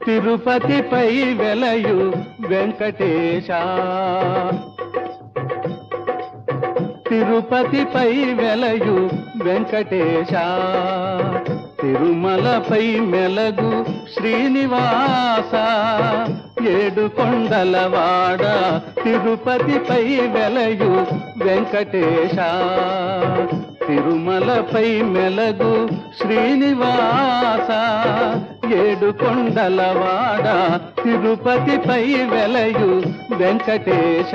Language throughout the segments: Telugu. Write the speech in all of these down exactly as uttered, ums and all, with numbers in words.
తిరుపతిపై వెలయు వెంకటేశ తిరుపతిపై వెలయు వెంకటేశ తిరుమలపై మెలగు శ్రీనివాస ఏడు కొండలవాడ తిరుపతిపై వెలయు వెంకటేశ తిరుమలపై మెలగు శ్రీనివాస ఏడు కొండలవాడ తిరుపతిపై వెలయు వెంకటేశ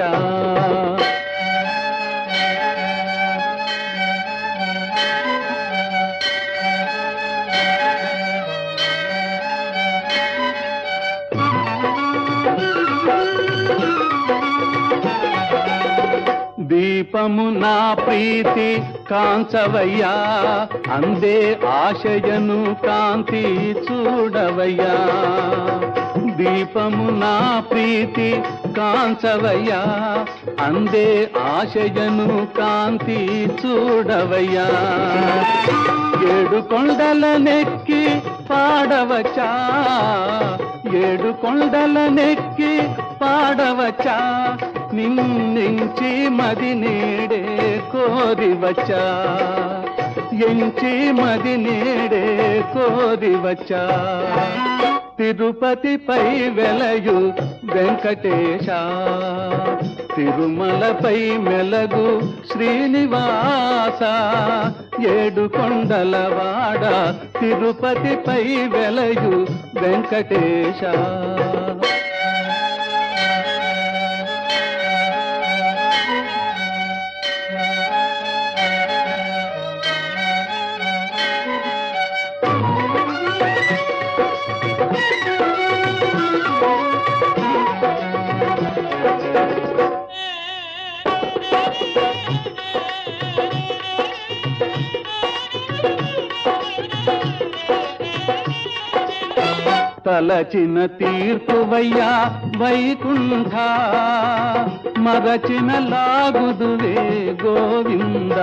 దీపము నా ప్రీతి కాంచవయ్యా అందే ఆశయను కాంతి చూడవయ్యా దీపము నా ప్రీతి కాంచవయ్యా అందే ఆశయను కాంతి చూడవయ్యా ఏడు కొండల నెక్కి పాడవచ్చా ఏడు కొండల నెక్కి పాడవచ్చా నిన్నించి మది నేడే కోరివచ్చా ఎంచి మది నేడే కోరివచ్చా తిరుపతిపై వెలయు వెంకటేశ తిరుమలపై మెలగు శ్రీనివాస ఏడు కొండలవాడ తిరుపతిపై వెలయు వెంకటేశ తలచిన తీర్పువయ్యా వైకుంఠ మరచిన లాగుదువే గోవింద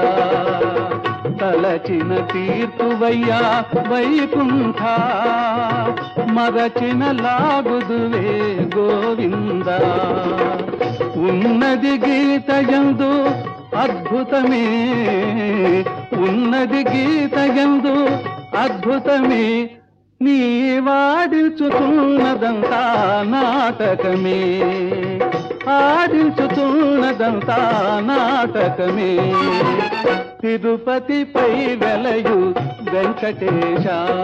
తలచిన తీర్పువయ్యా వైకుంఠ మరచిన లాగుదువే గోవింద ఉన్నది గీతయందు అద్భుతమే ఉన్నది గీతయందు అద్భుతమే నీ వాడించుతున్నదంతా నాటకమే ఆడించుతున్నదంతా నాటకమే తిరుపతిపై వెలయు వెంకటేశ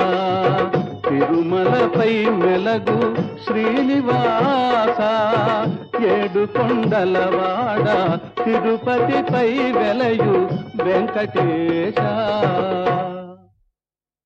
తిరుమలపై మెలగు శ్రీనివాస ఏడు కొండలవాడ తిరుపతిపై వెలయు వెంకటేశ